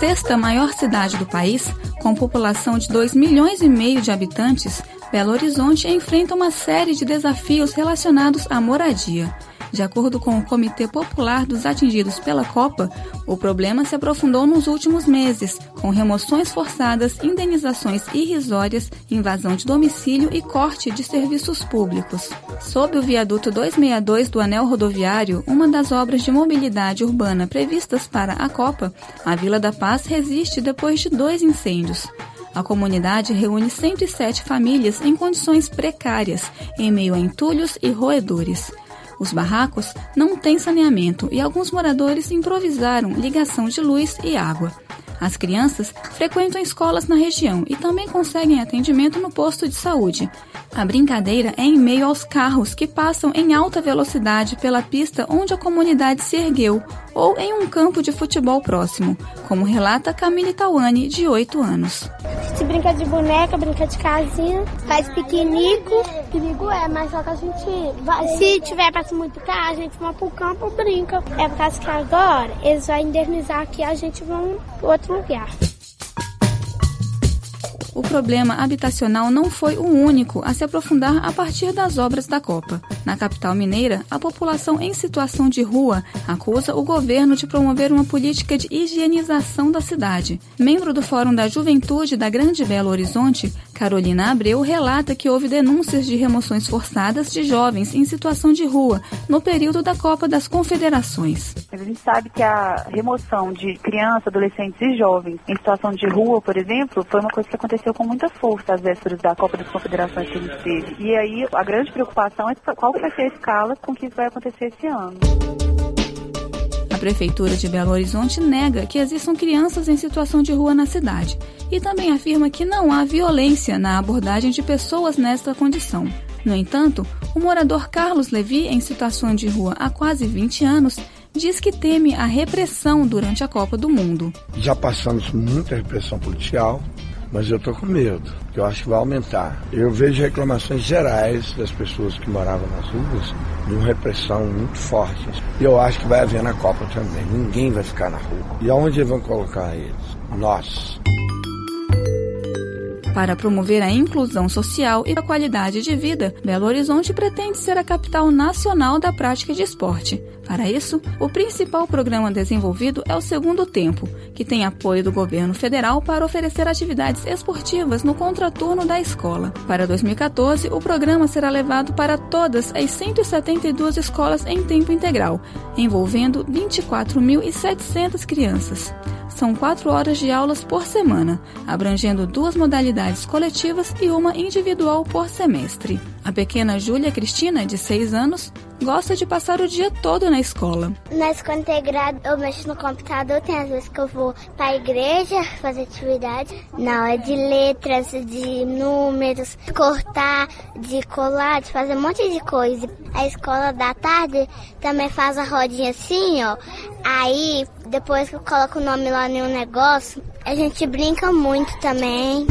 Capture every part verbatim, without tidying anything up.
sexta maior cidade do país, com população de dois milhões e meio de habitantes, Belo Horizonte enfrenta uma série de desafios relacionados à moradia. De acordo com o Comitê Popular dos Atingidos pela Copa, o problema se aprofundou nos últimos meses, com remoções forçadas, indenizações irrisórias, invasão de domicílio e corte de serviços públicos. Sob o viaduto duzentos e sessenta e dois do Anel Rodoviário, uma das obras de mobilidade urbana previstas para a Copa, a Vila da Paz resiste depois de dois incêndios. A comunidade reúne cento e sete famílias em condições precárias, em meio a entulhos e roedores. Os barracos não têm saneamento e alguns moradores improvisaram ligação de luz e água. As crianças frequentam escolas na região e também conseguem atendimento no posto de saúde. A brincadeira é em meio aos carros que passam em alta velocidade pela pista onde a comunidade se ergueu ou em um campo de futebol próximo, como relata Camille Tawane, de oito anos. A gente brinca de boneca, brinca de casinha, faz piquenique. Perigo é, mas só que a gente vai, se tiver passando muito carro, a gente vai pro campo e brinca. É por causa que agora eles vão indenizar aqui, a gente vai para outro lugar. O problema habitacional não foi o único a se aprofundar a partir das obras da Copa. Na capital mineira, a população em situação de rua acusa o governo de promover uma política de higienização da cidade. Membro do Fórum da Juventude da Grande Belo Horizonte, Carolina Abreu relata que houve denúncias de remoções forçadas de jovens em situação de rua no período da Copa das Confederações. A gente sabe que a remoção de crianças, adolescentes e jovens em situação de rua, por exemplo, foi uma coisa que aconteceu com muita força às vésperas da Copa das Confederações que a gente teve. E aí a grande preocupação é qual vai ser a escala com que isso vai acontecer esse ano. A Prefeitura de Belo Horizonte nega que existam crianças em situação de rua na cidade e também afirma que não há violência na abordagem de pessoas nesta condição. No entanto, o morador Carlos Levi, em situação de rua há quase vinte anos, diz que teme a repressão durante a Copa do Mundo. Já passamos muita repressão policial, mas eu estou com medo, que eu acho que vai aumentar. Eu vejo reclamações gerais das pessoas que moravam nas ruas de uma repressão muito forte. E eu acho que vai haver na Copa também. Ninguém vai ficar na rua. E aonde vão colocar eles? Nós. Para promover a inclusão social e a qualidade de vida, Belo Horizonte pretende ser a capital nacional da prática de esporte. Para isso, o principal programa desenvolvido é o Segundo Tempo, que tem apoio do governo federal para oferecer atividades esportivas no contraturno da escola. Para dois mil e catorze, o programa será levado para todas as cento e setenta e duas escolas em tempo integral, envolvendo vinte e quatro mil e setecentas crianças. São quatro horas de aulas por semana, abrangendo duas modalidades coletivas e uma individual por semestre. A pequena Júlia Cristina, de seis anos, gosta de passar o dia todo na escola. Na escola integrada, eu mexo no computador, tem às vezes que eu vou para a igreja fazer atividade. Na hora de letras, de números, cortar, de colar, de fazer um monte de coisa. A escola da tarde também faz a rodinha assim, ó. Aí, depois que eu coloco o nome lá no negócio, a gente brinca muito também.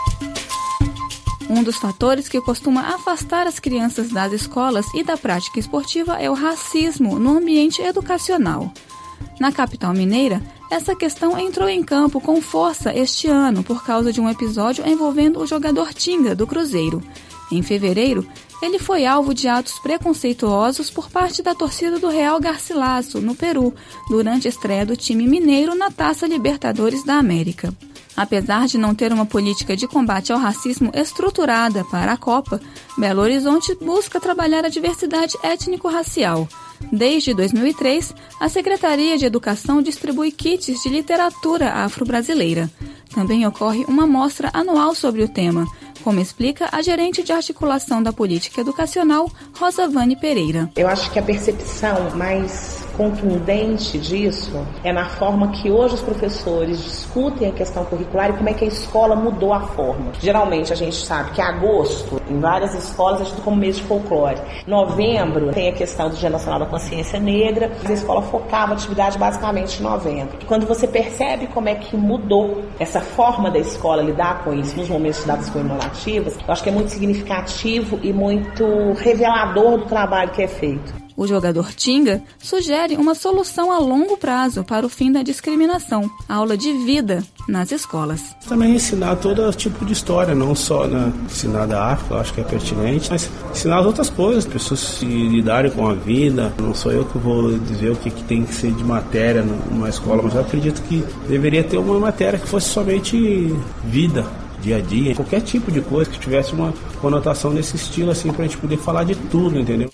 Um dos fatores que costuma afastar as crianças das escolas e da prática esportiva é o racismo no ambiente educacional. Na capital mineira, essa questão entrou em campo com força este ano por causa de um episódio envolvendo o jogador Tinga, do Cruzeiro. Em fevereiro, ele foi alvo de atos preconceituosos por parte da torcida do Real Garcilaso, no Peru, durante a estreia do time mineiro na Taça Libertadores da América. Apesar de não ter uma política de combate ao racismo estruturada para a Copa, Belo Horizonte busca trabalhar a diversidade étnico-racial. Desde dois mil e três, a Secretaria de Educação distribui kits de literatura afro-brasileira. Também ocorre uma mostra anual sobre o tema, como explica a gerente de articulação da política educacional, Rosavane Pereira. Eu acho que a percepção mais contundente disso é na forma que hoje os professores discutem a questão curricular e como é que a escola mudou a forma. Geralmente a gente sabe que agosto, em várias escolas, é tido como mês de folclore. Novembro tem a questão do Dia Nacional da Consciência Negra, a escola focava a atividade basicamente em novembro. E quando você percebe como é que mudou essa forma da escola lidar com isso nos momentos de datas comemorativas, eu acho que é muito significativo e muito revelador do trabalho que é feito. O jogador Tinga sugere uma solução a longo prazo para o fim da discriminação, aula de vida nas escolas. Também ensinar todo tipo de história, não só né, ensinar da África, eu acho que é pertinente, mas ensinar as outras coisas, pessoas se lidarem com a vida. Não sou eu que vou dizer o que, que tem que ser de matéria numa escola, mas eu acredito que deveria ter uma matéria que fosse somente vida, dia a dia, qualquer tipo de coisa que tivesse uma conotação nesse estilo, assim, pra gente poder falar de tudo, entendeu?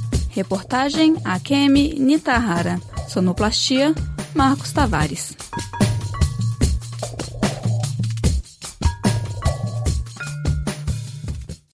Reportagem Akemi Nitahara. Sonoplastia Marcos Tavares.